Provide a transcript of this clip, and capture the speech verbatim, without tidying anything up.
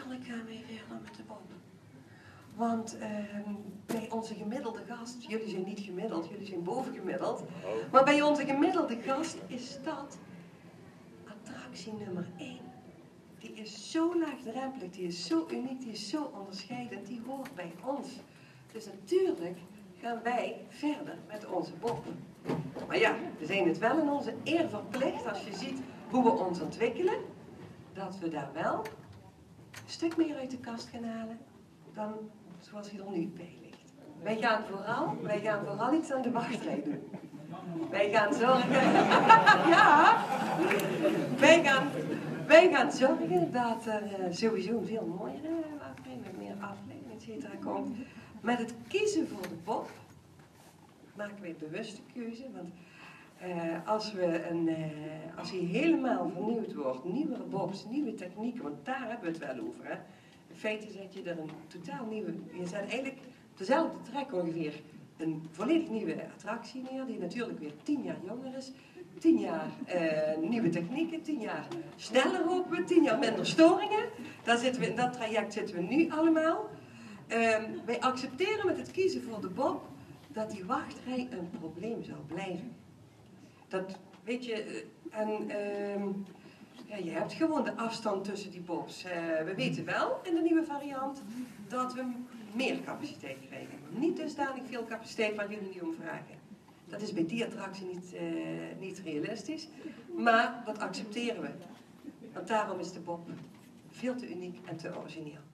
natuurlijk gaan wij verder met de bob. Want uh, bij onze gemiddelde gast, jullie zijn niet gemiddeld, jullie zijn bovengemiddeld. Maar bij onze gemiddelde gast is dat attractie nummer één. Die is zo laagdrempelig, die is zo uniek, die is zo onderscheidend, die hoort bij ons. Dus natuurlijk gaan wij verder met onze bob. Maar ja, we zijn het wel in onze eer verplicht, als je ziet hoe we ons ontwikkelen, dat we daar wel een stuk meer uit de kast gaan halen dan zoals hij er nu bij ligt. Wij gaan vooral, wij gaan vooral iets aan de wachtrij doen. Wij gaan zorgen, ja, wij gaan, wij gaan zorgen dat er uh, sowieso een veel mooiere wachtrij met meer afleiding, et cetera komt. Met het kiezen voor de bob maken wij bewuste keuze, want uh, als, we een, uh, als hij helemaal vernieuwd wordt, nieuwere bobs, nieuwe technieken, want daar hebben we het wel over. Hè? In feite zet je er een totaal nieuwe, je zet eigenlijk op dezelfde trek ongeveer een volledig nieuwe attractie neer, die natuurlijk weer tien jaar jonger is, tien jaar uh, nieuwe technieken, tien jaar sneller hopen we, tien jaar minder storingen. Daar zitten we, in dat traject zitten we nu allemaal. Uh, wij accepteren met het kiezen voor de bob dat die wachtrij een probleem zal blijven. Dat, weet je, en uh, ja, je hebt gewoon de afstand tussen die bobs. Uh, we weten wel in de nieuwe variant dat we meer capaciteit krijgen. Niet dusdanig veel capaciteit waar jullie nu om vragen. Dat is bij die attractie niet, uh, niet realistisch, maar dat accepteren we. Want daarom is de bob veel te uniek en te origineel.